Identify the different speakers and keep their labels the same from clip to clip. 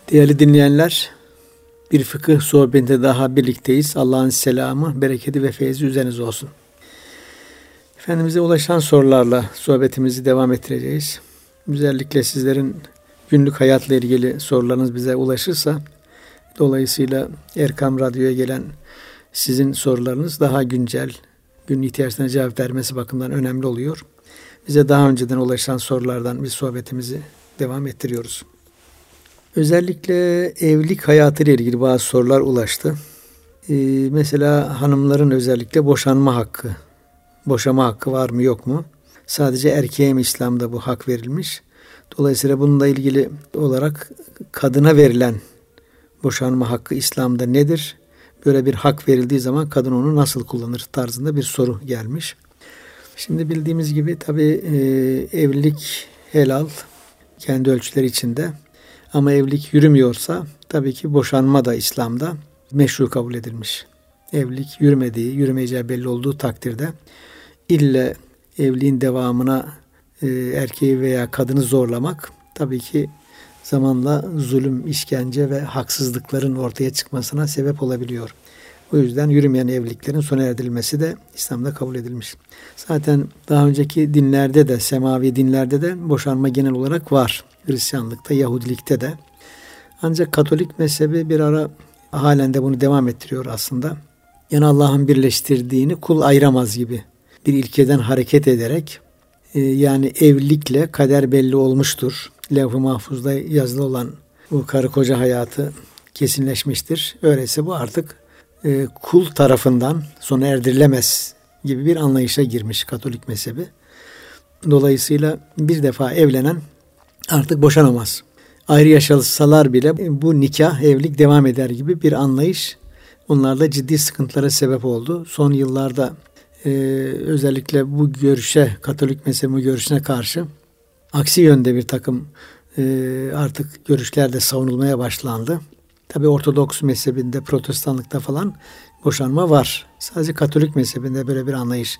Speaker 1: Değerli dinleyenler, bir fıkıh sohbetinde daha birlikteyiz. Allah'ın selamı, bereketi ve feyzi üzerinize olsun. Efendimiz'e ulaşan sorularla sohbetimizi devam ettireceğiz. Özellikle sizlerin günlük hayatla ilgili sorularınız bize ulaşırsa, dolayısıyla Erkam Radyo'ya gelen sizin sorularınız daha güncel, günün ihtiyaçlarına cevap vermesi bakımından önemli oluyor. Bize daha önceden ulaşan sorulardan bir sohbetimizi devam ettiriyoruz. Özellikle evlilik hayatıyla ilgili bazı sorular ulaştı. Mesela hanımların özellikle boşanma hakkı, boşama hakkı var mı yok mu? Sadece erkeğe mi İslam'da bu hak verilmiş? Dolayısıyla bununla ilgili olarak kadına verilen boşanma hakkı İslam'da nedir? Böyle bir hak verildiği zaman kadın onu nasıl kullanır tarzında bir soru gelmiş. Şimdi bildiğimiz gibi tabii evlilik helal kendi ölçüleri içinde. Ama evlilik yürümüyorsa tabii ki boşanma da İslam'da meşru kabul edilmiş. Evlilik yürümeyeceği belli olduğu takdirde ille evliliğin devamına erkeği veya kadını zorlamak tabii ki zamanla zulüm, işkence ve haksızlıkların ortaya çıkmasına sebep olabiliyor. O yüzden yürümeyen evliliklerin sona erdirilmesi de İslam'da kabul edilmiş. Zaten daha önceki dinlerde de, semavi dinlerde de boşanma genel olarak var. Hristiyanlıkta, Yahudilikte de. Ancak Katolik mezhebi bir ara halen de bunu devam ettiriyor aslında. Yani Allah'ın birleştirdiğini kul ayıramaz gibi bir ilkeden hareket ederek yani evlilikle kader belli olmuştur. Levh-i Mahfuz'da yazılı olan bu karı koca hayatı kesinleşmiştir. Öyleyse bu artık kul tarafından sona erdirilemez gibi bir anlayışa girmiş Katolik mezhebi. Dolayısıyla bir defa evlenen artık boşanamaz. Ayrı yaşasalar bile bu nikah, evlilik devam eder gibi bir anlayış onlarda ciddi sıkıntılara sebep oldu. Son yıllarda özellikle bu görüşe, Katolik mezhebi görüşüne karşı aksi yönde bir takım artık görüşler de savunulmaya başlandı. Tabi Ortodoks mezhebinde, Protestanlıkta falan boşanma var. Sadece Katolik mezhebinde böyle bir anlayış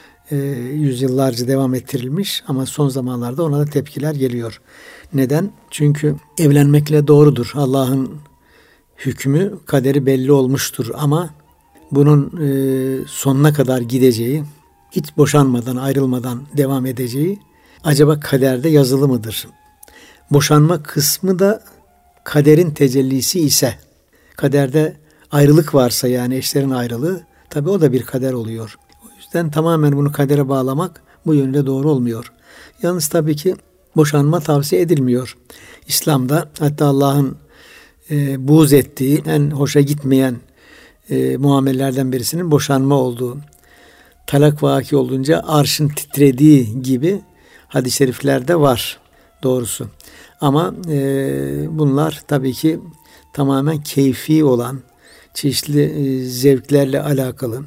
Speaker 1: yüzyıllarca devam ettirilmiş ama son zamanlarda ona da tepkiler geliyor. Neden? Çünkü evlenmekle doğrudur. Allah'ın hükmü, kaderi belli olmuştur ama bunun sonuna kadar gideceği, hiç boşanmadan, ayrılmadan devam edeceği acaba kaderde yazılı mıdır? Boşanma kısmı da kaderin tecellisi ise, kaderde ayrılık varsa yani eşlerin ayrılığı, tabii o da bir kader oluyor. O yüzden tamamen bunu kadere bağlamak bu yönde doğru olmuyor. Yalnız tabii ki boşanma tavsiye edilmiyor. İslam'da hatta Allah'ın buğz ettiği, en hoşa gitmeyen muamellerden birisinin boşanma olduğu, talak vaki olunca arşın titrediği gibi hadis-i şeriflerde var doğrusu. Ama bunlar tabii ki tamamen keyfi olan, çeşitli zevklerle alakalı,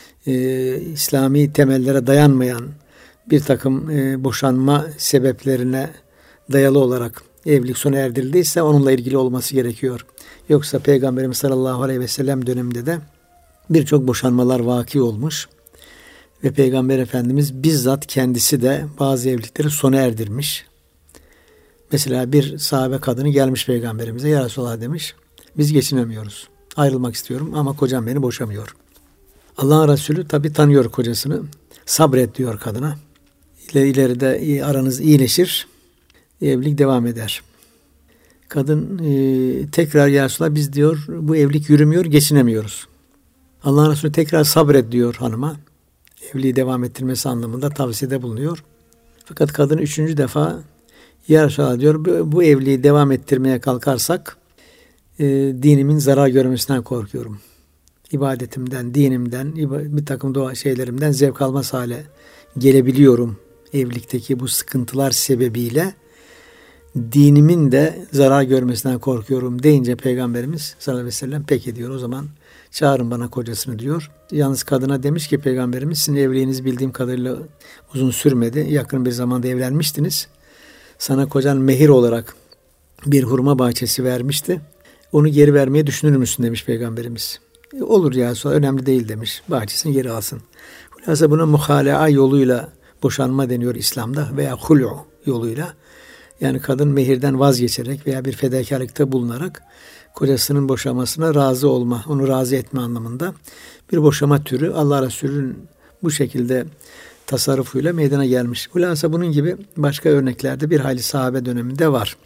Speaker 1: İslami temellere dayanmayan bir takım boşanma sebeplerine dayalı olarak evlilik sona erdirildiyse onunla ilgili olması gerekiyor. Yoksa Peygamberimiz sallallahu aleyhi ve sellem döneminde de birçok boşanmalar vaki olmuş ve Peygamber Efendimiz bizzat kendisi de bazı evlilikleri sona erdirmiş. Mesela bir sahabe kadını gelmiş Peygamberimize, ya Resulallah demiş, biz geçinemiyoruz. Ayrılmak istiyorum ama kocam beni boşamıyor. Allah'ın Resulü tabi tanıyor kocasını. Sabret diyor kadına. İleride aranız iyileşir. Evlilik devam eder. Kadın tekrar ya Resulallah biz diyor bu evlilik yürümüyor, geçinemiyoruz. Allah'ın Resulü tekrar sabret diyor hanıma. Evliliği devam ettirmesi anlamında tavsiyede bulunuyor. Fakat kadın 3. defa ya Resulallah diyor bu evliliği devam ettirmeye kalkarsak dinimin zarar görmesinden korkuyorum. İbadetimden, dinimden, bir takım şeylerimden zevk almaz hale gelebiliyorum. Evlilikteki bu sıkıntılar sebebiyle dinimin de zarar görmesinden korkuyorum deyince Peygamberimiz sallallahu aleyhi ve sellem peki diyor, o zaman çağırın bana kocasını diyor. Yalnız kadına demiş ki Peygamberimiz sizin evliliğiniz bildiğim kadarıyla uzun sürmedi. Yakın bir zamanda evlenmiştiniz. Sana kocan mehir olarak bir hurma bahçesi vermişti. Onu geri vermeyi düşünür müsün demiş Peygamberimiz. Olur ya sonra önemli değil demiş. Bahçesini geri alsın. Hulasa buna muhalaa yoluyla boşanma deniyor İslam'da veya hul'u yoluyla. Yani kadın mehirden vazgeçerek veya bir fedakarlıkta bulunarak kocasının boşamasına razı olma, onu razı etme anlamında bir boşama türü Allah Resulü'nün bu şekilde tasarrufuyla meydana gelmiş. Hulasa bunun gibi başka örneklerde bir hayli sahabe döneminde var.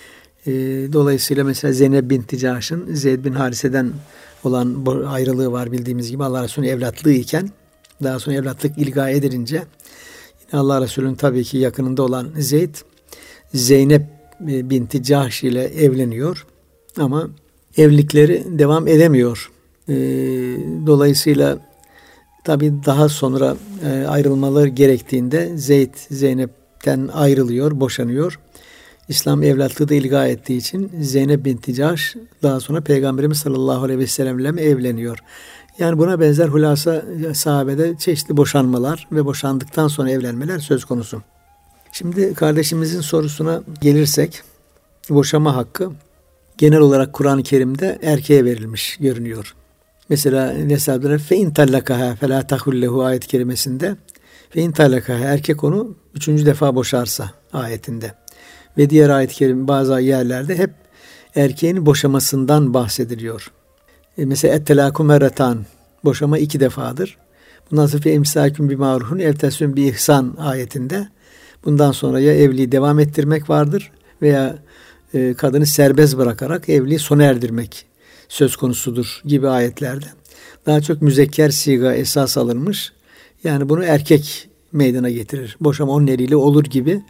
Speaker 1: Dolayısıyla mesela Zeynep binti Cahş'ın Zeyd bin Harise'den olan ayrılığı var bildiğimiz gibi Allah Resulü'nün evlatlığı iken daha sonra evlatlık ilga edilince yine Allah Resulü'nün tabii ki yakınında olan Zeyd Zeynep binti Cahş ile evleniyor ama evlilikleri devam edemiyor. Dolayısıyla tabii daha sonra ayrılmaları gerektiğinde Zeyd Zeynep'ten ayrılıyor, boşanıyor. İslam evlatlığı da ilga ettiği için Zeynep binti Cahş daha sonra Peygamberimiz sallallahu aleyhi ve sellem'le evleniyor. Yani buna benzer hulasa sahabede çeşitli boşanmalar ve boşandıktan sonra evlenmeler söz konusu. Şimdi kardeşimizin sorusuna gelirsek, boşama hakkı genel olarak Kur'an-ı Kerim'de erkeğe verilmiş görünüyor. Mesela Nesab'da fe in tallakaha fela tahullehu ayet-i kerimesinde fe in tallakaha erkek onu 3. defa boşarsa ayetinde. Ve diğer ayet-i kerime bazı yerlerde hep erkeğin boşamasından bahsediliyor. Mesela et-telaku merratan boşama 2 defadır. Bundan sonra fe imsakun bi ma'rufun ev teslim bi ihsan ayetinde bundan sonra ya evliliği devam ettirmek vardır veya kadını serbest bırakarak evliliği sona erdirmek söz konusudur gibi ayetlerde. Daha çok müzekker siga esas alınmış. Yani bunu erkek meydana getirir. Boşama onun eliyle olur gibi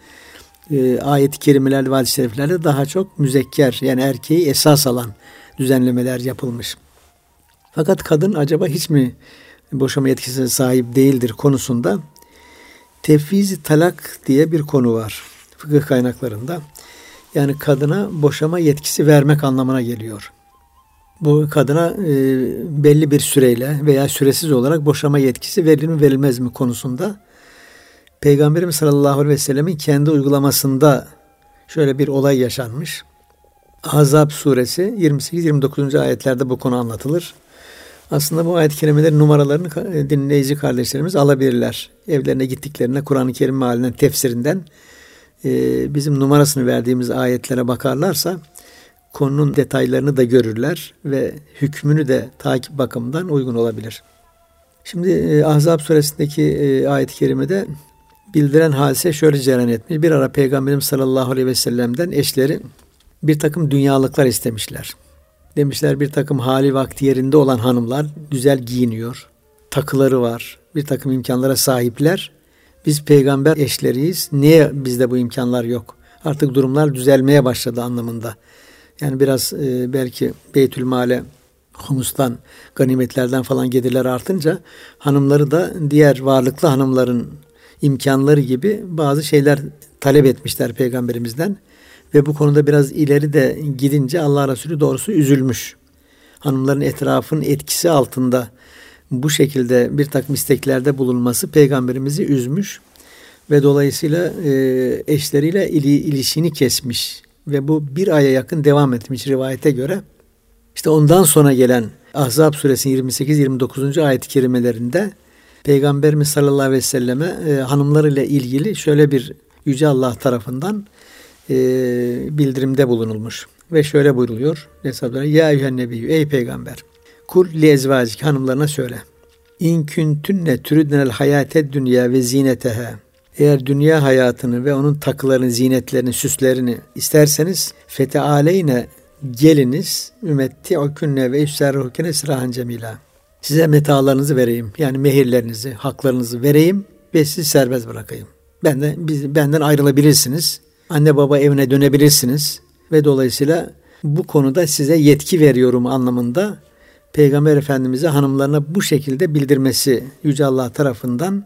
Speaker 1: ayet-i kerimelerde ve hadis-i şeriflerde daha çok müzekker yani erkeği esas alan düzenlemeler yapılmış. Fakat kadın acaba hiç mi boşama yetkisine sahip değildir konusunda tefviz-i talak diye bir konu var fıkıh kaynaklarında. Yani kadına boşama yetkisi vermek anlamına geliyor. Bu kadına belli bir süreyle veya süresiz olarak boşama yetkisi verilir mi verilmez mi konusunda Peygamberimiz sallallahu aleyhi ve sellemin kendi uygulamasında şöyle bir olay yaşanmış. Ahzab suresi 28-29. ayetlerde bu konu anlatılır. Aslında bu ayet-i kerimelerin numaralarını dinleyici kardeşlerimiz alabilirler. Evlerine gittiklerinde Kur'an-ı Kerim mealinden, tefsirinden bizim numarasını verdiğimiz ayetlere bakarlarsa konunun detaylarını da görürler ve hükmünü de takip bakımından uygun olabilir. Şimdi Ahzab suresindeki ayet-i kerimede bildiren hadise şöyle cereyan etmiş. Bir ara Peygamberimiz sallallahu aleyhi ve sellem'den eşleri bir takım dünyalıklar istemişler. Demişler bir takım hali vakti yerinde olan hanımlar güzel giyiniyor. Takıları var. Bir takım imkanlara sahipler. Biz peygamber eşleriyiz. Niye bizde bu imkanlar yok? Artık durumlar düzelmeye başladı anlamında. Yani biraz belki Beytülmal'e humustan, ganimetlerden falan gelirler artınca hanımları da diğer varlıklı hanımların imkanları gibi bazı şeyler talep etmişler peygamberimizden. Ve bu konuda biraz ileri de gidince Allah Resulü doğrusu üzülmüş. Hanımların etrafının etkisi altında bu şekilde bir takım isteklerde bulunması peygamberimizi üzmüş. Ve dolayısıyla eşleriyle ilişkini kesmiş. Ve bu 1 aya yakın devam etmiş rivayete göre. İşte ondan sonra gelen Ahzab suresinin 28-29. ayet-i kerimelerinde Peygamberimiz sallallahu aleyhi ve selleme hanımlarıyla ilgili şöyle bir Yüce Allah tarafından bildirimde bulunulmuş. Ve şöyle buyruluyor. Ya eyyühen nebiyyü ey peygamber kul li ezvacik hanımlarına söyle. İn küntünne türüdnel hayate dünya ve zineteha. Eğer dünya hayatını ve onun takılarını, zinetlerini, süslerini isterseniz fetealeyne geliniz ümetti'ukünne ve üsserruhkene sirahan cemila. Size metalarınızı vereyim. Yani mehirlerinizi, haklarınızı vereyim ve sizi serbest bırakayım. Benden ayrılabilirsiniz. Anne baba evine dönebilirsiniz. Ve dolayısıyla bu konuda size yetki veriyorum anlamında Peygamber Efendimiz'e hanımlarına bu şekilde bildirmesi Yüce Allah tarafından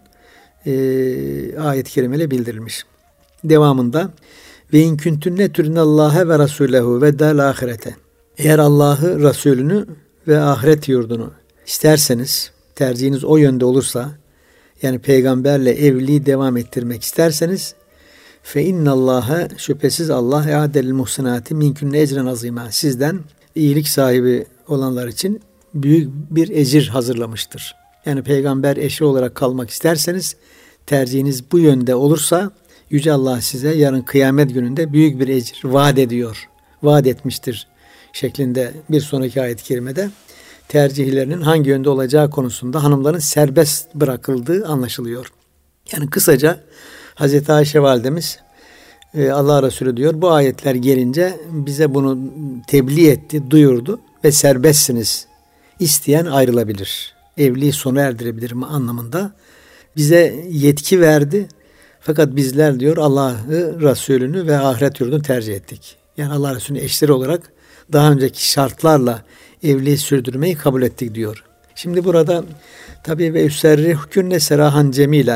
Speaker 1: ayet-i kerimeyle bildirilmiş. Devamında ve in küntünne türinallâhe ve rasûlehu ve dâl ahirete. Eğer Allah'ı, Resulünü ve ahiret yurdunu isterseniz, tercihiniz o yönde olursa, yani peygamberle evliliği devam ettirmek isterseniz, fe innallâhe şüphesiz Allah e'adelil muhsinâti minkünne ecren azîmâ. Sizden iyilik sahibi olanlar için büyük bir ecir hazırlamıştır. Yani peygamber eşi olarak kalmak isterseniz, tercihiniz bu yönde olursa, Yüce Allah size yarın kıyamet gününde büyük bir ecir vaat ediyor. Vaat etmiştir şeklinde bir sonraki ayet-i kerimede tercihlerinin hangi yönde olacağı konusunda hanımların serbest bırakıldığı anlaşılıyor. Yani kısaca Hazreti Ayşe validemiz Allah Resulü diyor bu ayetler gelince bize bunu tebliğ etti, duyurdu ve serbestsiniz. İsteyen ayrılabilir. Evliliği sona erdirebilir mi anlamında bize yetki verdi. Fakat bizler diyor Allah'ı, Resulünü ve ahiret yurdunu tercih ettik. Yani Allah Resulü'nün eşleri olarak daha önceki şartlarla evliliği sürdürmeyi kabul ettik diyor. Şimdi burada tabii ve üserrihkünne serahan cemilen,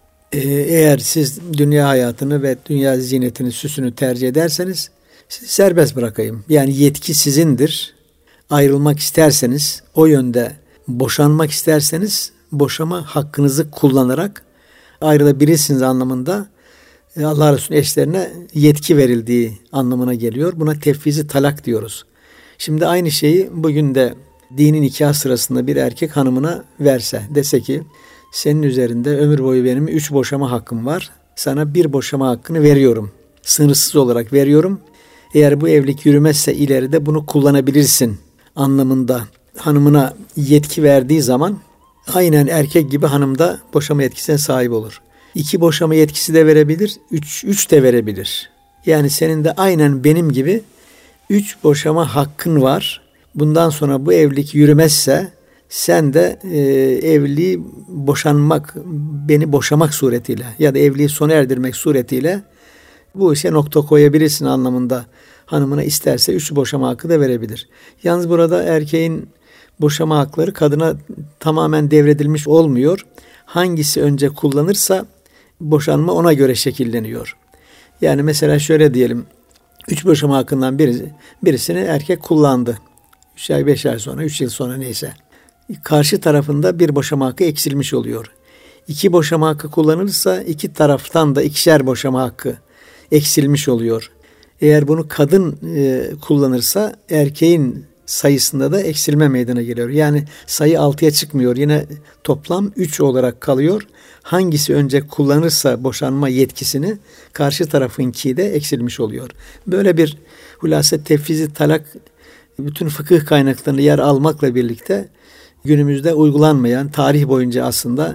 Speaker 1: eğer siz dünya hayatını ve dünya zinetini, süsünü tercih ederseniz sizi serbest bırakayım. Yani yetki sizindir. Ayrılmak isterseniz, o yönde boşanmak isterseniz boşama hakkınızı kullanarak ayrılabilirsiniz anlamında Allah Resulü'nün eşlerine yetki verildiği anlamına geliyor. Buna tefvizi talak diyoruz. Şimdi aynı şeyi bugün de dini nikah sırasında bir erkek hanımına verse, dese ki senin üzerinde ömür boyu benim 3 boşama hakkım var. Sana 1 boşama hakkını veriyorum. Sınırsız olarak veriyorum. Eğer bu evlilik yürümezse ileride bunu kullanabilirsin anlamında hanımına yetki verdiği zaman aynen erkek gibi hanım da boşama yetkisine sahip olur. 2 boşama yetkisi de verebilir, 3 de verebilir. Yani senin de aynen benim gibi 3 boşama hakkın var. Bundan sonra bu evlilik yürümezse sen de evliliği boşanmak, beni boşamak suretiyle ya da evliliği sona erdirmek suretiyle bu işe nokta koyabilirsin anlamında hanımına isterse 3 boşama hakkı da verebilir. Yalnız burada erkeğin boşama hakları kadına tamamen devredilmiş olmuyor. Hangisi önce kullanırsa boşanma ona göre şekilleniyor. Yani mesela şöyle diyelim, 3 boşama hakkından birisini erkek kullandı. 3 ay 5 ay sonra, 3 yıl sonra neyse. Karşı tarafında 1 boşama hakkı eksilmiş oluyor. 2 boşama hakkı kullanılırsa 2 taraftan da 2'şer boşama hakkı eksilmiş oluyor. Eğer bunu kadın kullanırsa erkeğin sayısında da eksilme meydana geliyor. Yani sayı 6'ya çıkmıyor. Yine toplam 3 olarak kalıyor. Hangisi önce kullanırsa boşanma yetkisini karşı tarafınki de eksilmiş oluyor. Böyle bir hulasa tefvizi talak bütün fıkıh kaynaklarında yer almakla birlikte günümüzde uygulanmayan, tarih boyunca aslında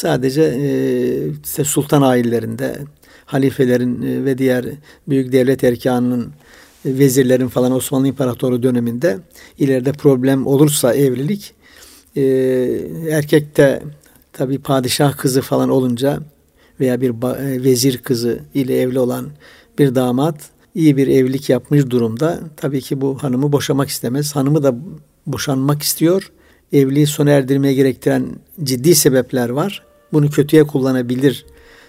Speaker 1: sadece sultan ailelerinde, halifelerin ve diğer büyük devlet erkanının, vezirlerin falan Osmanlı İmparatorluğu döneminde ileride problem olursa evlilik, erkekte tabi padişah kızı falan olunca veya bir vezir kızı ile evli olan bir damat iyi bir evlilik yapmış durumda tabii ki bu hanımı boşamak istemez. Hanımı da boşanmak istiyor. Evliliği sona erdirmeye gerektiren ciddi sebepler var. Bunu kötüye kullanabilir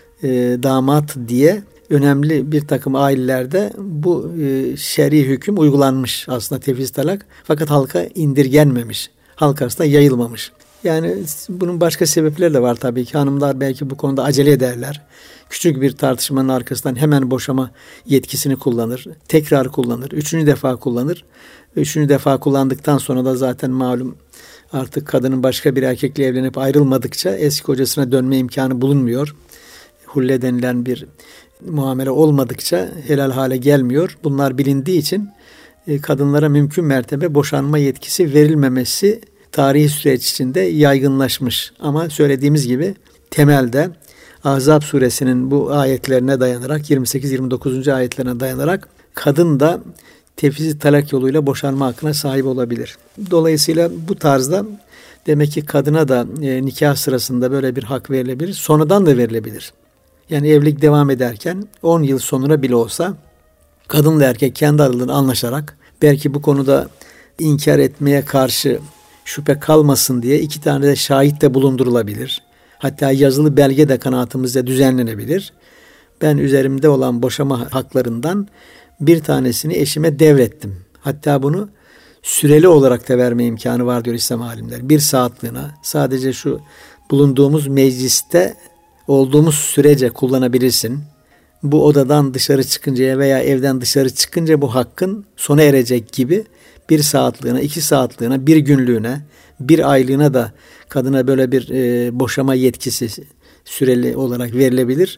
Speaker 1: damat diye önemli bir takım ailelerde bu şer'i hüküm uygulanmış aslında tefviz talak. Fakat halka indirgenmemiş. Halk arasında yayılmamış. Yani bunun başka sebepleri de var tabii ki. Hanımlar belki bu konuda acele ederler. Küçük bir tartışmanın arkasından hemen boşama yetkisini kullanır. Tekrar kullanır. 3. defa kullanır. 3. defa kullandıktan sonra da zaten malum artık kadının başka bir erkekle evlenip ayrılmadıkça eski kocasına dönme imkanı bulunmuyor. Hulle denilen bir muamele olmadıkça helal hale gelmiyor. Bunlar bilindiği için kadınlara mümkün mertebe boşanma yetkisi verilmemesi tarihi süreç içinde yaygınlaşmış. Ama söylediğimiz gibi temelde Ahzab suresinin bu ayetlerine dayanarak 28-29. ayetlerine dayanarak kadın da tefviz talak yoluyla boşanma hakkına sahip olabilir. Dolayısıyla bu tarzda demek ki kadına da nikah sırasında böyle bir hak verilebilir. Sonradan da verilebilir. Yani evlilik devam ederken 10 yıl sonra bile olsa kadınla erkek kendi aralarında anlaşarak belki bu konuda inkar etmeye karşı şüphe kalmasın diye 2 tane de şahit de bulundurulabilir. Hatta yazılı belge de kanaatimizde düzenlenebilir. Ben üzerimde olan boşama haklarından bir tanesini eşime devrettim. Hatta bunu süreli olarak da verme imkanı var diyor İslam alimler. 1 saatliğine sadece şu bulunduğumuz mecliste olduğumuz sürece kullanabilirsin. Bu odadan dışarı çıkıncaya veya evden dışarı çıkınca bu hakkın sona erecek gibi 1 saatliğine, 2 saatliğine, 1 günlüğüne, 1 aylığına da kadına böyle bir boşama yetkisi süreli olarak verilebilir.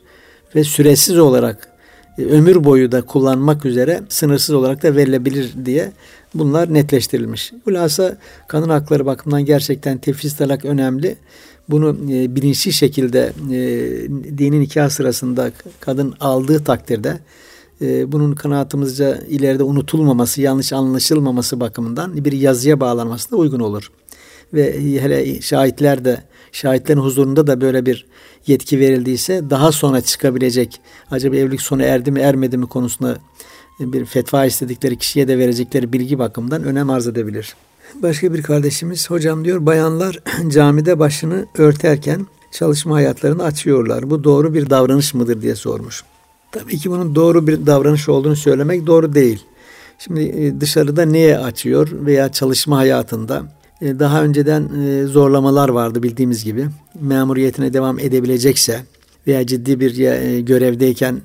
Speaker 1: ve süresiz olarak ömür boyu da kullanmak üzere sınırsız olarak da verilebilir diye bunlar netleştirilmiş. Hulasa kadın hakları bakımından gerçekten tefriz talak önemli. Bunu bilinçli şekilde dini nikah sırasında kadın aldığı takdirde bunun kanaatimizce ileride unutulmaması, yanlış anlaşılmaması bakımından bir yazıya bağlanması da uygun olur. Ve hele şahitlerin huzurunda da böyle bir yetki verildiyse daha sonra çıkabilecek, acaba evlilik sona erdi mi ermedi mi konusunda bir fetva istedikleri kişiye de verecekleri bilgi bakımından önem arz edebilir. Başka bir kardeşimiz, hocam diyor, bayanlar camide başını örterken çalışma hayatlarını açıyorlar. Bu doğru bir davranış mıdır diye sormuş. Tabii ki bunun doğru bir davranış olduğunu söylemek doğru değil. Şimdi dışarıda neye açıyor veya çalışma hayatında daha önceden zorlamalar vardı bildiğimiz gibi. Memuriyetine devam edebilecekse veya ciddi bir görevdeyken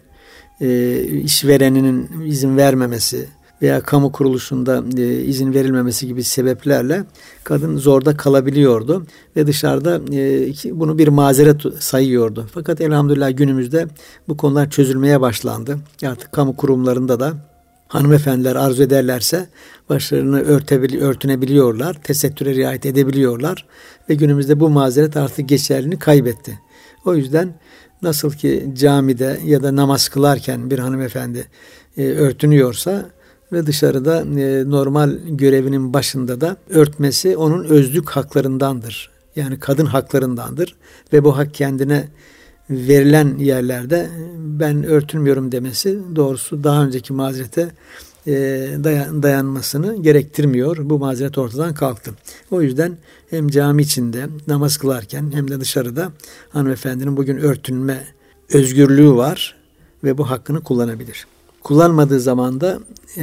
Speaker 1: işvereninin izin vermemesi veya kamu kuruluşunda izin verilmemesi gibi sebeplerle kadın zorda kalabiliyordu ve dışarıda bunu bir mazeret sayıyordu. Fakat elhamdülillah günümüzde bu konular çözülmeye başlandı. Artık kamu kurumlarında da hanımefendiler arzu ederlerse başlarını örtünebiliyorlar, tesettüre riayet edebiliyorlar ve günümüzde bu mazeret artık geçerliliğini kaybetti. O yüzden nasıl ki camide ya da namaz kılarken bir hanımefendi örtünüyorsa ve dışarıda normal görevinin başında da örtmesi onun özlük haklarındandır. Yani kadın haklarındandır ve bu hak kendine verilen yerlerde ben örtünmüyorum demesi doğrusu daha önceki mazerete dayanmasını gerektirmiyor. Bu mazeret ortadan kalktı. O yüzden hem cami içinde namaz kılarken hem de dışarıda hanımefendinin bugün örtünme özgürlüğü var ve bu hakkını kullanabilir. Kullanmadığı zaman da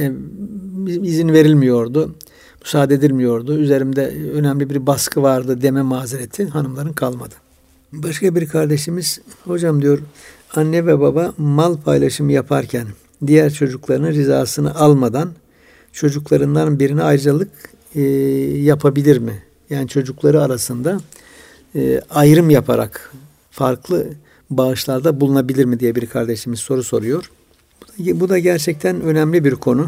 Speaker 1: izin verilmiyordu, müsaade edilmiyordu. Üzerimde önemli bir baskı vardı deme mazereti hanımların kalmadı. Başka bir kardeşimiz, hocam diyor, anne ve baba mal paylaşımı yaparken diğer çocuklarının rızasını almadan çocuklarından birine ayrıcalık yapabilir mi? Yani çocukları arasında ayrım yaparak farklı bağışlarda bulunabilir mi diye bir kardeşimiz soru soruyor. Bu da gerçekten önemli bir konu.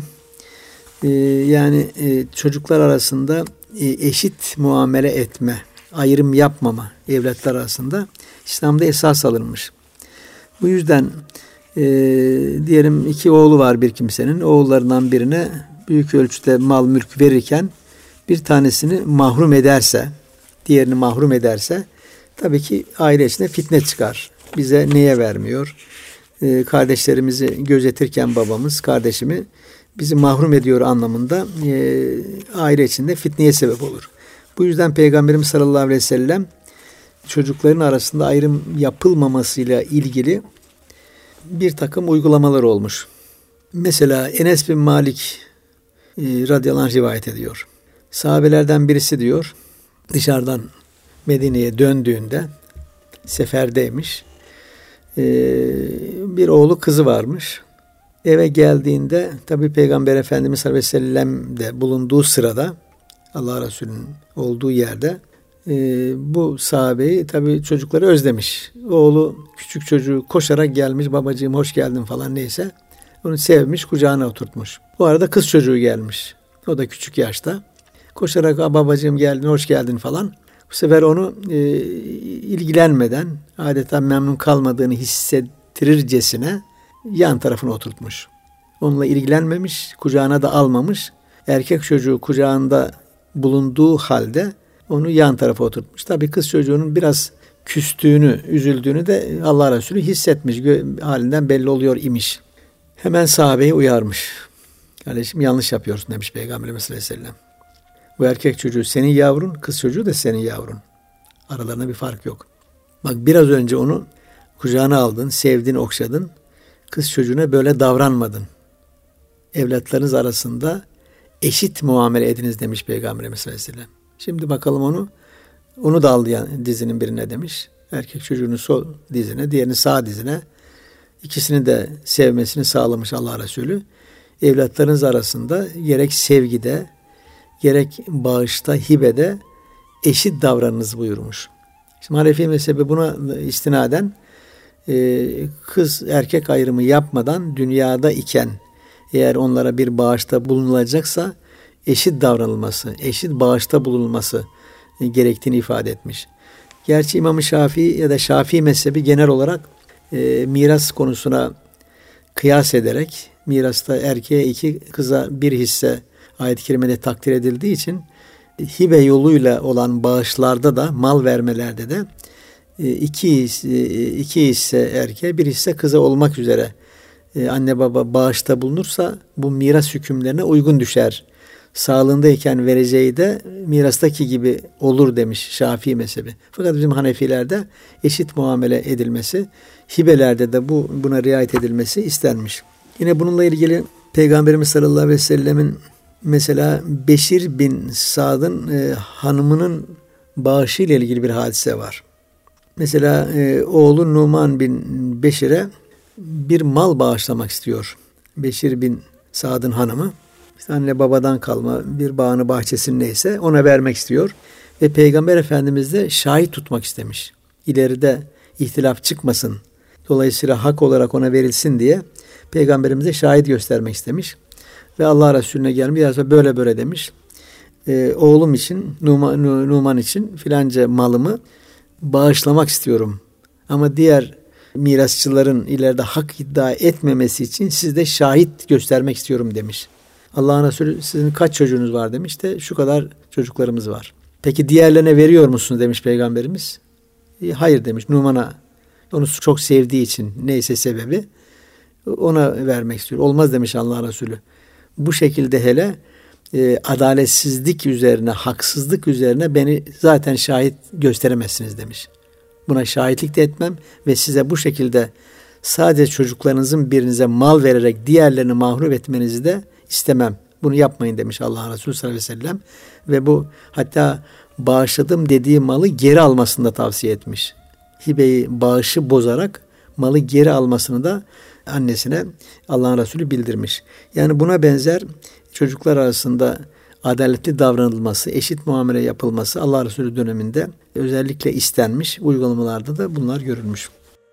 Speaker 1: Yani çocuklar arasında eşit muamele etme, ayrım yapmama evlatlar arasında İslam'da esas alınmış. Bu yüzden diyelim 2 oğlu var bir kimsenin. Oğullarından birine büyük ölçüde mal mülk verirken bir tanesini mahrum ederse, diğerini mahrum ederse tabii ki aile içinde fitne çıkar. Bize neye vermiyor? Kardeşlerimizi gözetirken babamız kardeşimi bizi mahrum ediyor anlamında aile içinde fitneye sebep olur. Bu yüzden Peygamberimiz sallallahu aleyhi ve sellem çocukların arasında ayrım yapılmamasıyla ilgili bir takım uygulamalar olmuş. Mesela Enes bin Malik radıyallahu anh rivayet ediyor. Sahabelerden birisi diyor dışarıdan Medine'ye döndüğünde seferdeymiş. Bir oğlu kızı varmış. Eve geldiğinde tabi Peygamber Efendimiz sallallahu aleyhi ve sellem de bulunduğu sırada Allah Resulü'nün olduğu yerde bu sahabeyi tabi çocukları özlemiş. Oğlu küçük çocuğu koşarak gelmiş, babacığım hoş geldin falan neyse. Onu sevmiş, kucağına oturtmuş. Bu arada kız çocuğu gelmiş. O da küçük yaşta. Koşarak babacığım geldin, hoş geldin falan. Bu sefer onu ilgilenmeden adeta memnun kalmadığını hissettirircesine yan tarafına oturtmuş. Onunla ilgilenmemiş, kucağına da almamış. Erkek çocuğu kucağında bulunduğu halde onu yan tarafa oturtmuş. Tabii kız çocuğunun biraz küstüğünü, üzüldüğünü de Allah Resulü hissetmiş. Halinden belli oluyor imiş. Hemen sahabeyi uyarmış. Kardeşim yanlış yapıyorsun demiş Peygamberimiz sallallahu aleyhi ve sellem. Bu erkek çocuğu senin yavrun, kız çocuğu da senin yavrun. Aralarında bir fark yok. Bak biraz önce onu kucağına aldın, sevdin, okşadın. Kız çocuğuna böyle davranmadın. Evlatlarınız arasında eşit muamele ediniz demiş Peygamberimiz sallallahu aleyhi ve sellem. Şimdi bakalım onu da al dizinin birine demiş. Erkek çocuğunu sol dizine, diğerini sağ dizine. İkisini de sevmesini sağlamış Allah Resulü. Evlatlarınız arasında gerek sevgide, gerek bağışta, hibede eşit davranınız buyurmuş. Şimdi Hanefi mezhebi buna istinaden kız erkek ayrımı yapmadan dünyada iken eğer onlara bir bağışta bulunulacaksa eşit davranılması, eşit bağışta bulunulması gerektiğini ifade etmiş. Gerçi İmam-ı Şafii ya da Şafii mezhebi genel olarak miras konusuna kıyas ederek mirasta erkeğe 2, kıza 1 hisse ayet-i kerimede takdir edildiği için hibe yoluyla olan bağışlarda da, mal vermelerde de 2 hisse erkeğe 1 hisse kıza olmak üzere anne baba bağışta bulunursa bu miras hükümlerine uygun düşer. Sağlığındayken vereceği de mirastaki gibi olur demiş Şafii mezhebi. Fakat bizim Hanefilerde eşit muamele edilmesi, hibelerde de buna riayet edilmesi istenmiş. Yine bununla ilgili Peygamberimiz sallallahu aleyhi ve sellemin mesela Beşir bin Sad'ın hanımının bağışı ile ilgili bir hadise var. Mesela oğlu Numan bin Beşir'e bir mal bağışlamak istiyor. Beşir bin Sad'ın hanımı. İşte anne babadan kalma bir bağını bahçesini neyse ona vermek istiyor. Ve Peygamber Efendimiz de şahit tutmak istemiş. İleride ihtilaf çıkmasın. Dolayısıyla hak olarak ona verilsin diye Peygamberimize şahit göstermek istemiş. Ve Allah Resulüne gelmiş. Ya böyle böyle demiş. Oğlum için, Numan için filanca malımı bağışlamak istiyorum. Ama diğer mirasçıların ileride hak iddia etmemesi için sizde şahit göstermek istiyorum demiş. Allah'ın Resulü sizin kaç çocuğunuz var demiş de şu kadar çocuklarımız var. Peki diğerlerine veriyor musunuz demiş Peygamberimiz. Hayır demiş Numan'a. Onu çok sevdiği için neyse sebebi ona vermek istiyor. Olmaz demiş Allah Resulü. Bu şekilde hele adaletsizlik üzerine, haksızlık üzerine beni zaten şahit gösteremezsiniz demiş. Buna şahitlik de etmem ve size bu şekilde sadece çocuklarınızın birinize mal vererek diğerlerini mahrum etmenizi de istemem. Bunu yapmayın demiş Allah Resulü sallallahu aleyhi ve sellem. Ve bu hatta bağışladım dediği malı geri almasını da tavsiye etmiş. Hibeyi, bağışı bozarak malı geri almasını da annesine Allah'ın Resulü bildirmiş. Yani buna benzer çocuklar arasında adaletli davranılması, eşit muamele yapılması Allah Resulü döneminde özellikle istenmiş. Uygulamalarda da bunlar görülmüş.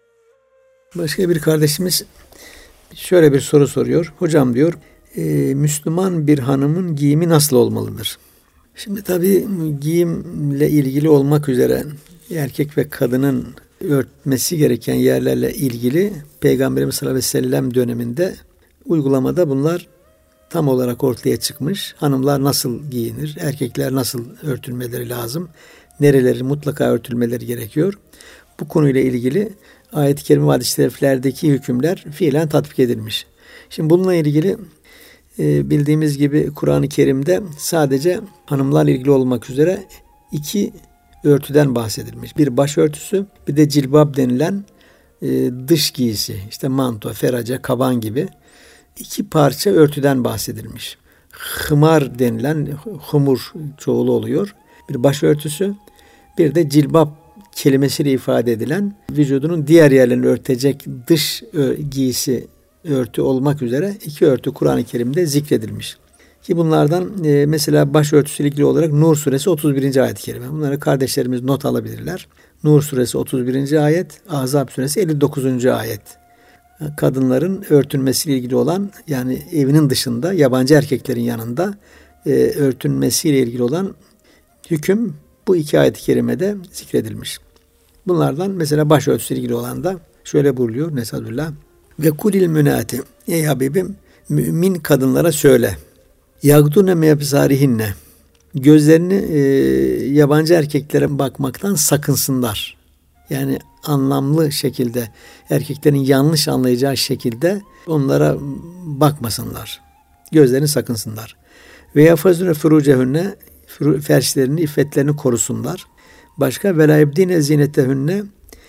Speaker 1: Başka bir kardeşimiz şöyle bir soru soruyor. Hocam diyor, Müslüman bir hanımın giyimi nasıl olmalıdır? Şimdi tabii giyimle ilgili olmak üzere erkek ve kadının örtmesi gereken yerlerle ilgili Peygamberimiz sallallahu aleyhi ve sellem döneminde uygulamada bunlar tam olarak ortaya çıkmış. Hanımlar nasıl giyinir? Erkekler nasıl örtülmeleri lazım? Nereleri mutlaka örtülmeleri gerekiyor? Bu konuyla ilgili ayet-i kerime ve hadis-i şeriflerdeki hükümler fiilen tatbik edilmiş. Şimdi bununla ilgili bildiğimiz gibi Kur'an-ı Kerim'de sadece hanımlarla ilgili olmak üzere 2 örtüden bahsedilmiş. Bir başörtüsü, bir de cilbab denilen dış giysi. İşte manto, ferace, kaban gibi 2 parça örtüden bahsedilmiş. Hımar denilen, humur çoğulu oluyor. Bir başörtüsü, bir de cilbab kelimesiyle ifade edilen vücudunun diğer yerlerini örtecek dış giysi örtü olmak üzere 2 örtü Kur'an-ı Kerim'de zikredilmiş. Ki bunlardan mesela başörtüsüyle ilgili olarak Nur suresi 31. ayet-i kerime. Bunları kardeşlerimiz not alabilirler. Nur suresi 31. ayet, Ahzab suresi 59. ayet. Kadınların örtünmesiyle ilgili olan, yani evinin dışında yabancı erkeklerin yanında örtünmesiyle ilgili olan hüküm bu 2 ayet-i kerimede zikredilmiş. Bunlardan mesela başörtüsüyle ilgili olan da şöyle buyuruyor Nesadullah. Ve kulil münati, ey Habibim mümin kadınlara söyle. Yagdune mebzarihinne, gözlerini yabancı erkeklere bakmaktan sakınsınlar. Yani anlamlı şekilde, erkeklerin yanlış anlayacağı şekilde onlara bakmasınlar. Gözlerini sakınsınlar. Ve yafazune furucehünne, ferçlerini, iffetlerini korusunlar. Başka ve la yebdine zinetehünne,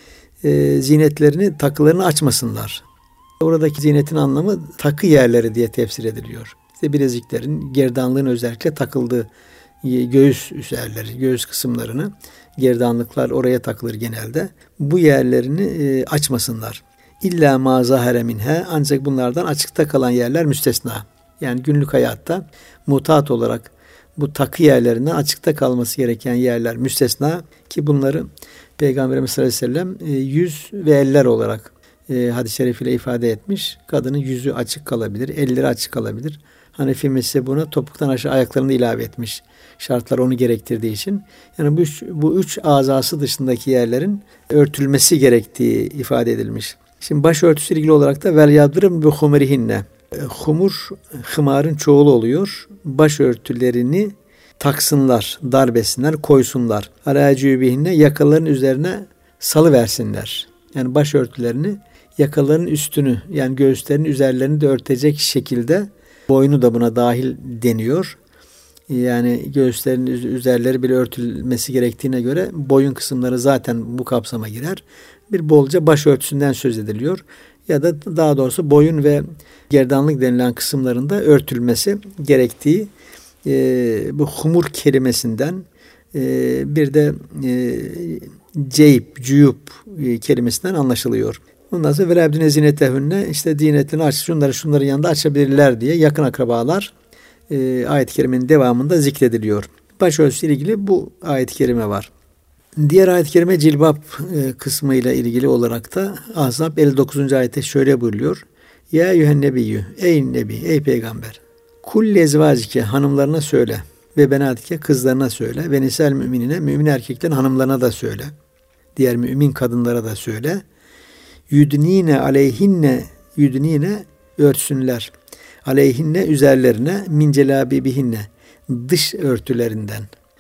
Speaker 1: zinetlerini, takılarını açmasınlar. Oradaki zinetin anlamı takı yerleri diye tefsir ediliyor. İşte bileziklerin, gerdanlığın özellikle takıldığı göğüs üzerleri, göğüs kısımlarını, gerdanlıklar oraya takılır genelde. Bu yerlerini açmasınlar. İlla ma zahare minha, ancak bunlardan açıkta kalan yerler müstesna. Yani günlük hayatta mutat olarak bu takı yerlerinden açıkta kalması gereken yerler müstesna, ki bunları Peygamberimiz sallallahu aleyhi ve sellem yüz ve eller olarak hadis-i şerifiyle ifade etmiş. Kadının yüzü açık kalabilir, elleri açık kalabilir. Hanefi mezhebi buna topuktan aşağı ayaklarını ilave etmiş. Şartlar onu gerektirdiği için. Yani bu üç azası dışındaki yerlerin örtülmesi gerektiği ifade edilmiş. Şimdi başörtüsü ilgili olarak da vel yadrım bi humurihinne. Humur, hımarın çoğulu oluyor. Başörtülerini taksınlar, darbesinler, koysunlar. Aracübihinne, yakaların üzerine salıversinler. Yani başörtülerini yakaların üstünü, yani göğüslerin üzerlerini de örtecek şekilde, boynu da buna dahil deniyor. Yani göğüslerin üzerleri bile örtülmesi gerektiğine göre boyun kısımları zaten bu kapsama girer. Bir bolca başörtüsünden söz ediliyor. Ya da daha doğrusu boyun ve gerdanlık denilen kısımlarında örtülmesi gerektiği bu humur kelimesinden, bir de ceyp, kelimesinden anlaşılıyor. Ondan sonra velabdüne zinetehünne, işte zinetini aç, şunların yanında açabilirler diye yakın akrabalar ayet-i kerimenin devamında zikrediliyor. Başörtüsü ile ilgili bu ayet-i kerime var. Diğer ayet-i kerime cilbap kısmıyla ilgili olarak da Ahzab 59. ayette şöyle buyuruyor. Ya eyyühen nebiyyü, ey nebi, ey peygamber. Kul ezvacike, hanımlarına söyle. Ve benatike, kızlarına söyle. Ve nisel müminine, mümin erkeklerin hanımlarına da söyle. Diğer mümin kadınlara da söyle. Yudnine aleyhinne, yudnine örtsünler. Aleyhinne, üzerlerine, min celabibihinne, dış örtülerinden.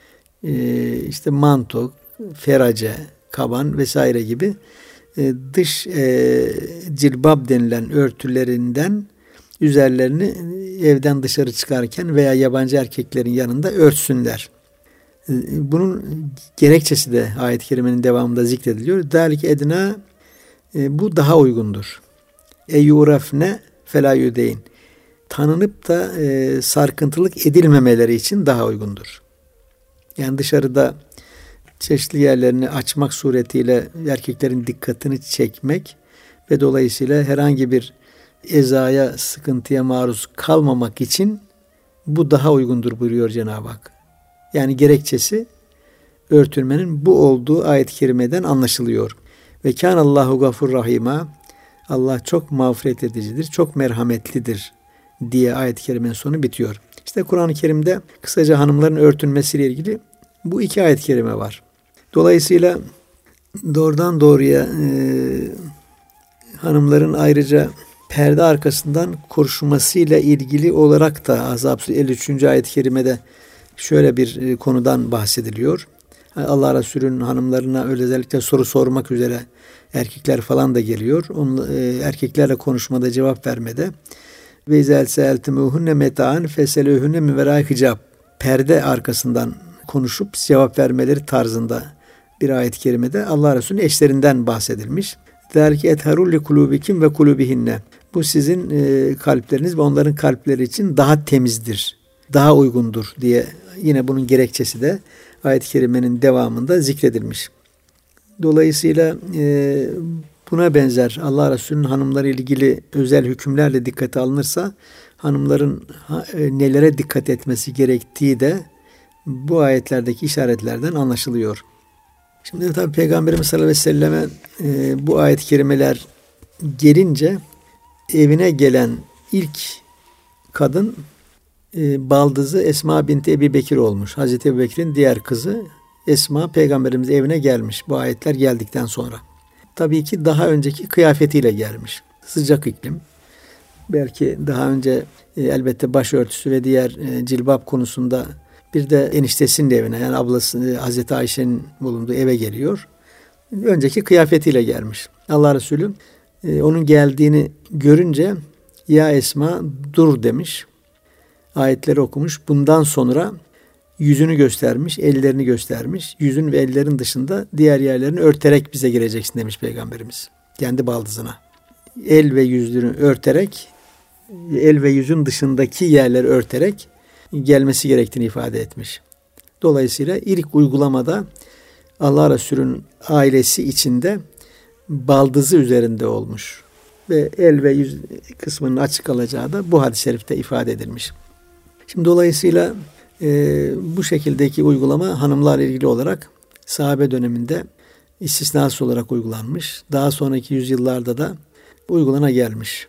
Speaker 1: İşte manto, ferace, kaban vesaire gibi dış cilbab denilen örtülerinden üzerlerini evden dışarı çıkarken veya yabancı erkeklerin yanında örtsünler. Bunun gerekçesi de ayet-i kerimenin devamında zikrediliyor. Dâlike edna, bu daha uygundur. Eyyurafne felâ yüdeyn, tanınıp da sarkıntılık edilmemeleri için daha uygundur. Yani dışarıda çeşitli yerlerini açmak suretiyle erkeklerin dikkatini çekmek ve dolayısıyla herhangi bir ezaya, sıkıntıya maruz kalmamak için bu daha uygundur buyuruyor Cenab-ı Hak. Yani gerekçesi örtülmenin bu olduğu ayet-i kerimeden anlaşılıyor. Ve kânallahu gafur rahîmâ, Allah çok mağfiret edicidir, çok merhametlidir diye ayet-i kerimenin sonu bitiyor. İşte Kur'an-ı Kerim'de kısaca hanımların örtülmesiyle ilgili bu iki ayet-i kerime var. Dolayısıyla doğrudan doğruya hanımların ayrıca perde arkasından konuşmasıyla ilgili olarak da Ahzab 53. ayet-i kerimede şöyle bir konudan bahsediliyor. Allah Resulü'nün hanımlarına özellikle soru sormak üzere erkekler falan da geliyor. Erkeklerle konuşmada, cevap vermede ve izel seeltumuhunne meta'an feselühünne min verai hicab, perde arkasından konuşup cevap vermeleri tarzında bir ayet-i kerimede Allah Resulü'nün eşlerinden bahsedilmiş. Zâlike etharul li kulubikim ve kulubihinne, bu sizin kalpleriniz ve onların kalpleri için daha temizdir, daha uygundur diye yine bunun gerekçesi de ayet-i kerimenin devamında zikredilmiş. Dolayısıyla buna benzer Allah Resulü'nün hanımları ilgili özel hükümlerle dikkate alınırsa hanımların nelere dikkat etmesi gerektiği de bu ayetlerdeki işaretlerden anlaşılıyor. Şimdi tabi Peygamberimiz sallallahu aleyhi ve selleme bu ayet-i kerimeler gelince evine gelen ilk kadın baldızı Esma binti Ebi Bekir olmuş. Hazreti Ebu Bekir'in diğer kızı Esma Peygamberimiz evine gelmiş bu ayetler geldikten sonra. Tabii ki daha önceki kıyafetiyle gelmiş. Sıcak iklim. Belki daha önce elbette başörtüsü ve diğer cilbap konusunda bir de eniştesinin evine, yani ablası Hazreti Ayşe'nin bulunduğu eve geliyor. Önceki kıyafetiyle gelmiş. Allah Resulü onun geldiğini görünce ya Esma dur demiş. Ayetleri okumuş. Bundan sonra yüzünü göstermiş, ellerini göstermiş. Yüzün ve ellerin dışında diğer yerlerini örterek bize gireceksin demiş Peygamberimiz. Kendi baldızına. El ve yüzünü örterek, el ve yüzün dışındaki yerleri örterek gelmesi gerektiğini ifade etmiş. Dolayısıyla ilk uygulamada Allah Resulü'nün ailesi içinde baldızı üzerinde olmuş. Ve el ve yüz kısmının açık kalacağı da bu hadis-i şerifte ifade edilmiş. Şimdi dolayısıyla bu şekildeki uygulama hanımlarla ilgili olarak sahabe döneminde istisnası olarak uygulanmış. Daha sonraki yüzyıllarda da uygulana gelmiş.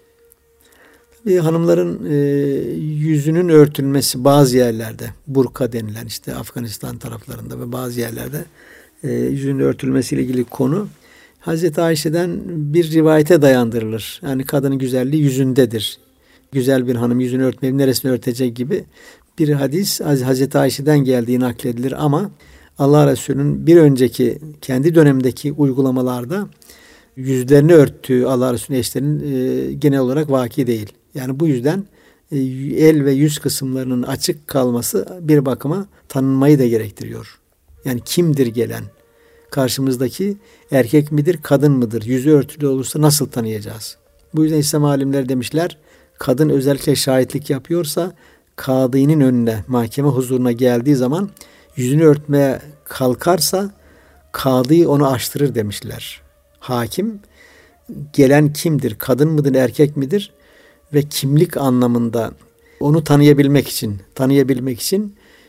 Speaker 1: Hanımların yüzünün örtülmesi bazı yerlerde, burka denilen işte Afganistan taraflarında ve bazı yerlerde yüzünün örtülmesiyle ilgili konu Hazreti Ayşe'den bir rivayete dayandırılır. Yani kadının güzelliği yüzündedir. Güzel bir hanım yüzünü örtmeyip neresini örtecek gibi bir hadis Hazreti Ayşe'den geldiği nakledilir ama Allah Resulü'nün bir önceki kendi dönemindeki uygulamalarda yüzlerini örttüğü Allah Resulü'nün eşlerinin genel olarak vaki değil. Yani bu yüzden el ve yüz kısımlarının açık kalması bir bakıma tanınmayı da gerektiriyor. Yani kimdir gelen? Karşımızdaki erkek midir, kadın mıdır? Yüzü örtülü olursa nasıl tanıyacağız? Bu yüzden İslam alimleri demişler, kadın özellikle şahitlik yapıyorsa kadının önüne, mahkeme huzuruna geldiği zaman yüzünü örtmeye kalkarsa kadı onu açtırır demişler. Hakim gelen kimdir? Kadın mıdır, erkek midir? Ve kimlik anlamında onu tanıyabilmek için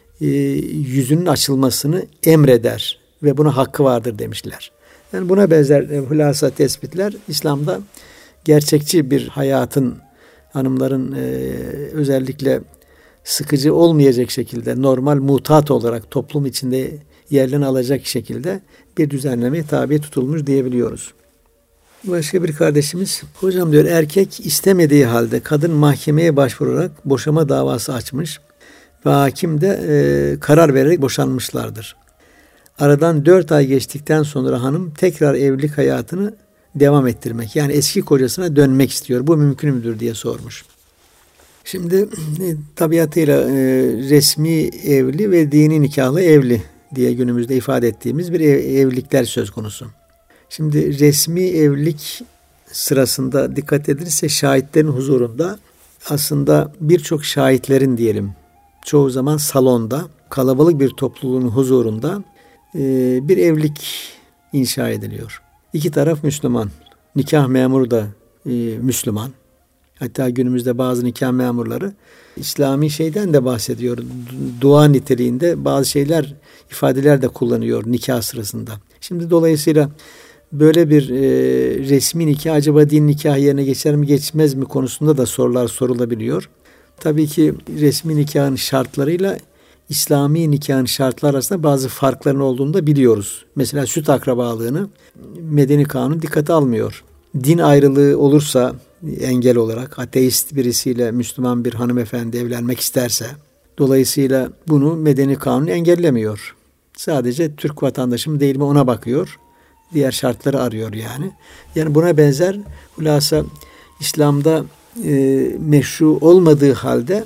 Speaker 1: yüzünün açılmasını emreder ve buna hakkı vardır demişler. Yani buna benzer hulasa tespitler İslam'da gerçekçi bir hayatın hanımların özellikle sıkıcı olmayacak şekilde normal mutat olarak toplum içinde yerini alacak şekilde bir düzenlemeye tabi tutulmuş diyebiliyoruz. Başka bir kardeşimiz, hocam diyor, erkek istemediği halde kadın mahkemeye başvurarak boşama davası açmış ve hakim de karar vererek boşanmışlardır. Aradan 4 ay geçtikten sonra hanım tekrar evlilik hayatını devam ettirmek, yani eski kocasına dönmek istiyor. Bu mümkün müdür diye sormuş. Şimdi tabiatıyla resmi evli ve dini nikahlı evli diye günümüzde ifade ettiğimiz bir evlilikler söz konusu. Şimdi resmi evlilik sırasında dikkat edilirse şahitlerin huzurunda aslında birçok şahitlerin diyelim çoğu zaman salonda kalabalık bir topluluğun huzurunda bir evlilik inşa ediliyor. İki taraf Müslüman. Nikah memuru da Müslüman. Hatta günümüzde bazı nikah memurları İslami şeyden de bahsediyor. Dua niteliğinde bazı şeyler, ifadeler de kullanıyor nikah sırasında. Şimdi dolayısıyla böyle bir resmi nikah acaba din nikahı yerine geçer mi geçmez mi konusunda da sorular sorulabiliyor. Tabii ki resmi nikahın şartlarıyla İslami nikahın şartları arasında bazı farkların olduğunu da biliyoruz. Mesela süt akrabalığını medeni kanun dikkate almıyor. Din ayrılığı olursa engel olarak ateist birisiyle Müslüman bir hanımefendi evlenmek isterse dolayısıyla bunu medeni kanun engellemiyor. Sadece Türk vatandaşı mı değil mi ona bakıyor. Diğer şartları arıyor yani. Yani buna benzer hulasa İslam'da meşru olmadığı halde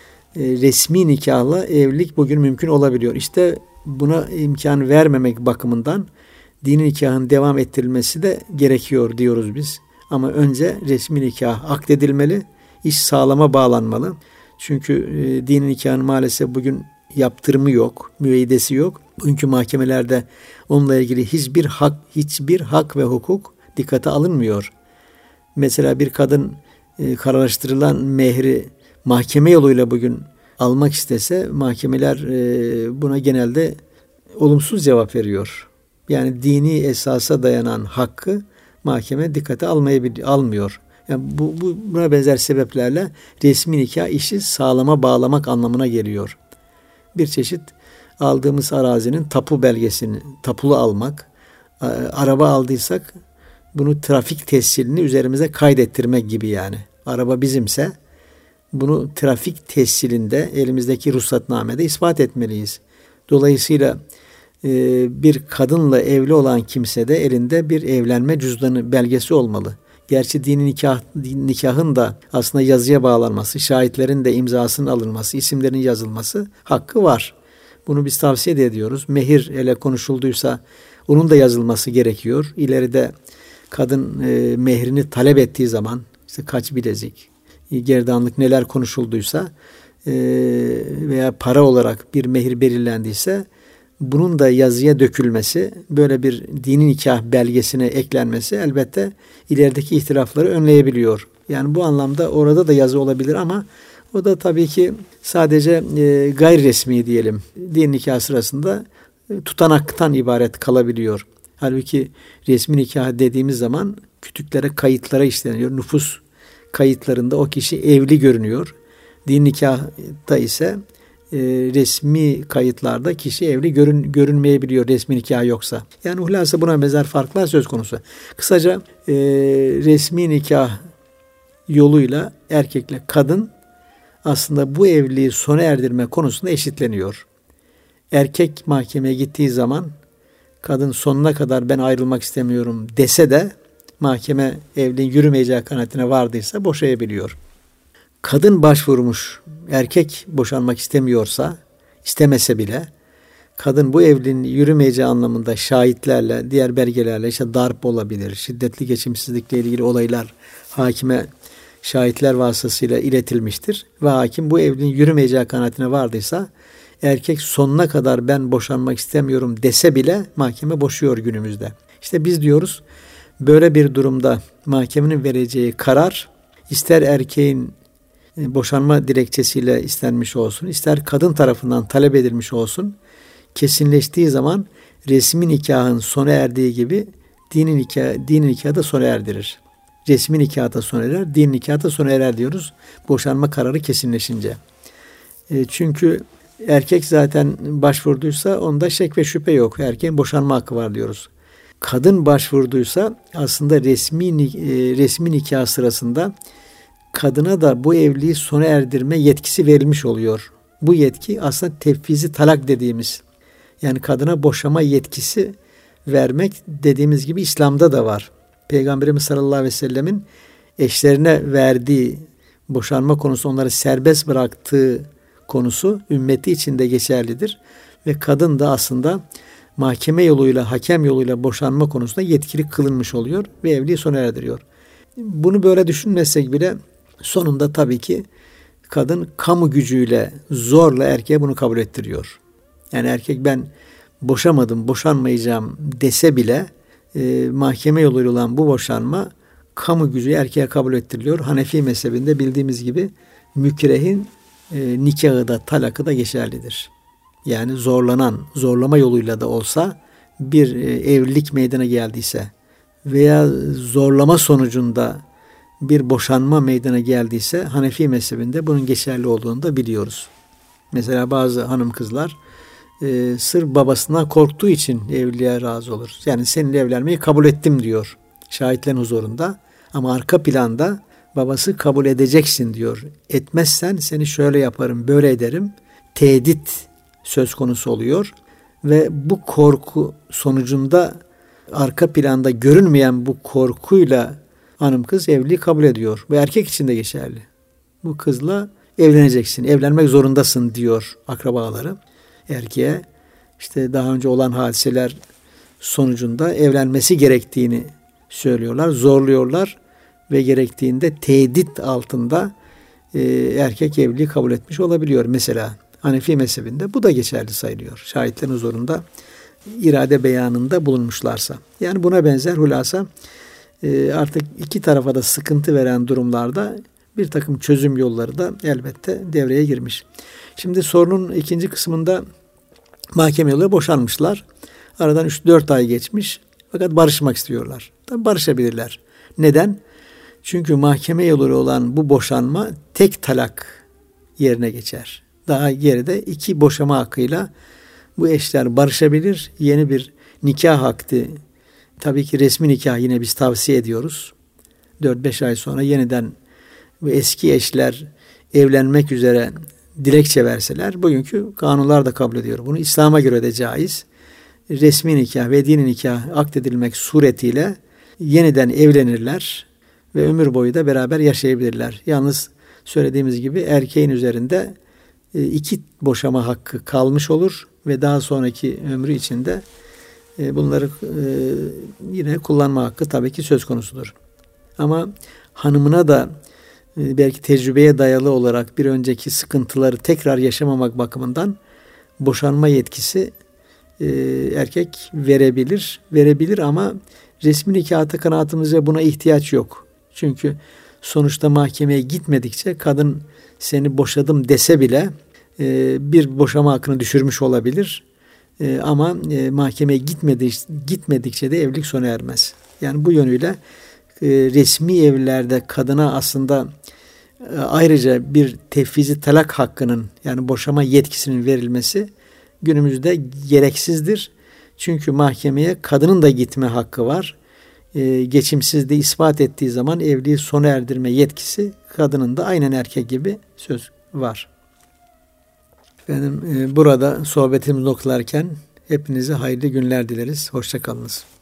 Speaker 1: resmi nikahla evlilik bugün mümkün olabiliyor. İşte buna imkan vermemek bakımından dini nikahın devam ettirilmesi de gerekiyor diyoruz biz. Ama önce resmi nikah akdedilmeli, iş sağlama bağlanmalı. Çünkü dini nikahın maalesef bugün yaptırımı yok, müeyyidesi yok. Bugünkü mahkemelerde onunla ilgili hiçbir hak ve hukuk dikkate alınmıyor. Mesela bir kadın kararlaştırılan mehri mahkeme yoluyla bugün almak istese mahkemeler buna genelde olumsuz cevap veriyor. Yani dini esasa dayanan hakkı mahkeme dikkate almıyor. Yani buna benzer sebeplerle resmi nikah işi sağlama bağlamak anlamına geliyor. Bir çeşit aldığımız arazinin tapu belgesini, tapulu almak, araba aldıysak bunu trafik tescilini üzerimize kaydettirmek gibi yani. Araba bizimse bunu trafik tescilinde elimizdeki ruhsatnamede ispat etmeliyiz. Dolayısıyla bir kadınla evli olan kimse de elinde bir evlenme cüzdanı belgesi olmalı. Gerçi dini nikahın da aslında yazıya bağlanması, şahitlerin de imzasının alınması, isimlerin yazılması hakkı var. Bunu biz tavsiye de ediyoruz. Mehir hele konuşulduysa onun da yazılması gerekiyor. İleride kadın mehrini talep ettiği zaman işte kaç bilezik, gerdanlık neler konuşulduysa veya para olarak bir mehir belirlendiyse bunun da yazıya dökülmesi, böyle bir dini nikah belgesine eklenmesi elbette ilerideki ihtilafları önleyebiliyor. Yani bu anlamda orada da yazı olabilir ama o da tabii ki sadece gayri resmi diyelim dini nikah sırasında tutanaktan ibaret kalabiliyor. Halbuki resmi nikah dediğimiz zaman kütüklere, kayıtlara işleniyor. Nüfus kayıtlarında o kişi evli görünüyor. Din nikahta ise resmi kayıtlarda kişi evli görünmeyebiliyor resmi nikah yoksa. Yani hulasa buna benzer farklar söz konusu. Kısaca resmi nikah yoluyla erkekle kadın aslında bu evliliği sona erdirme konusunda eşitleniyor. Erkek mahkemeye gittiği zaman kadın sonuna kadar ben ayrılmak istemiyorum dese de mahkeme evliliğin yürümeyeceği kanaatine vardıysa boşayabiliyor. Kadın başvurmuş, erkek boşanmak istemiyorsa, istemese bile kadın bu evliliğin yürümeyeceği anlamında şahitlerle, diğer belgelerle işte darp olabilir, şiddetli geçimsizlikle ilgili olaylar hakime şahitler vasıtasıyla iletilmiştir ve hakim bu evliliğin yürümeyeceği kanaatine vardıysa erkek sonuna kadar ben boşanmak istemiyorum dese bile mahkeme boşuyor günümüzde. İşte biz diyoruz böyle bir durumda mahkemenin vereceği karar ister erkeğin boşanma dilekçesiyle istenmiş olsun, ister kadın tarafından talep edilmiş olsun, kesinleştiği zaman resmi nikahın sona erdiği gibi dini nikahı da sona erdirir. Resmi nikahı da sona erer, dini nikahı da sona erer diyoruz boşanma kararı kesinleşince. Çünkü erkek zaten başvurduysa onda şek ve şüphe yok. Erkeğin boşanma hakkı var diyoruz. Kadın başvurduysa aslında resmi nikah sırasında kadına da bu evliliği sona erdirme yetkisi verilmiş oluyor. Bu yetki aslında tefvizi talak dediğimiz, yani kadına boşama yetkisi vermek dediğimiz gibi İslam'da da var. Peygamberimiz sallallahu aleyhi ve sellemin eşlerine verdiği boşanma konusu, onları serbest bıraktığı konusu ümmeti için de geçerlidir. Ve kadın da aslında mahkeme yoluyla, hakem yoluyla boşanma konusunda yetkili kılınmış oluyor ve evliliği sona erdiriyor. Bunu böyle düşünmesek bile sonunda tabii ki kadın kamu gücüyle, zorla erkeğe bunu kabul ettiriyor. Yani erkek ben boşamadım, boşanmayacağım dese bile mahkeme yoluyla olan bu boşanma kamu gücü erkeğe kabul ettiriliyor. Hanefi mezhebinde bildiğimiz gibi mükrehin nikahı da talakı da geçerlidir. Yani zorlama yoluyla da olsa bir evlilik meydana geldiyse veya zorlama sonucunda bir boşanma meydana geldiyse Hanefi mezhebinde bunun geçerli olduğunu da biliyoruz. Mesela bazı hanım kızlar sırf babasından korktuğu için evliliğe razı olur. Yani seninle evlenmeyi kabul ettim diyor şahitlerin huzurunda. Ama arka planda babası kabul edeceksin diyor. Etmezsen seni şöyle yaparım, böyle ederim. Tehdit söz konusu oluyor. Ve bu korku sonucunda arka planda görünmeyen bu korkuyla hanım kız evliliği kabul ediyor. Ve erkek için de geçerli. Bu kızla evleneceksin, evlenmek zorundasın diyor akrabaları. Erkeğe işte daha önce olan hadiseler sonucunda evlenmesi gerektiğini söylüyorlar, zorluyorlar ve gerektiğinde tehdit altında erkek evliliği kabul etmiş olabiliyor. Mesela Hanefi mezhebinde bu da geçerli sayılıyor. Şahitlerin huzurunda irade beyanında bulunmuşlarsa. Yani buna benzer hulasa artık iki tarafa da sıkıntı veren durumlarda bir takım çözüm yolları da elbette devreye girmiş. Şimdi sorunun ikinci kısmında mahkeme yoluyla boşanmışlar. Aradan 3-4 ay geçmiş. Fakat barışmak istiyorlar. Tabii barışabilirler. Neden? Çünkü mahkeme yoluyla olan bu boşanma tek talak yerine geçer. Daha geride 2 boşama hakkıyla bu eşler barışabilir. Yeni bir nikah akdi, tabii ki resmi nikah yine biz tavsiye ediyoruz. 4-5 ay sonra yeniden bu eski eşler evlenmek üzere dilekçe verseler, bugünkü kanunlar da kabul ediyor. Bunu İslam'a göre de caiz. Resmi nikah ve dini nikah akdedilmek suretiyle yeniden evlenirler ve ömür boyu da beraber yaşayabilirler. Yalnız söylediğimiz gibi erkeğin üzerinde 2 boşama hakkı kalmış olur ve daha sonraki ömrü içinde bunları yine kullanma hakkı tabii ki söz konusudur. Ama hanımına da belki tecrübeye dayalı olarak bir önceki sıkıntıları tekrar yaşamamak bakımından boşanma yetkisi erkek verebilir ama resmi nikahta kanaatimizce buna ihtiyaç yok. Çünkü sonuçta mahkemeye gitmedikçe kadın seni boşadım dese bile bir boşama hakkını düşürmüş olabilir. Ama mahkemeye gitmedikçe de evlilik sona ermez. Yani bu yönüyle resmi evlerde kadına aslında ayrıca bir tefvizi talak hakkının, yani boşama yetkisinin verilmesi günümüzde gereksizdir. Çünkü mahkemeye kadının da gitme hakkı var. Geçimsizliği ispat ettiği zaman evliliği sona erdirme yetkisi kadının da aynen erkek gibi söz var. Efendim, burada sohbetimizi noktalarken hepinize hayırlı günler dileriz. Hoşça kalınız.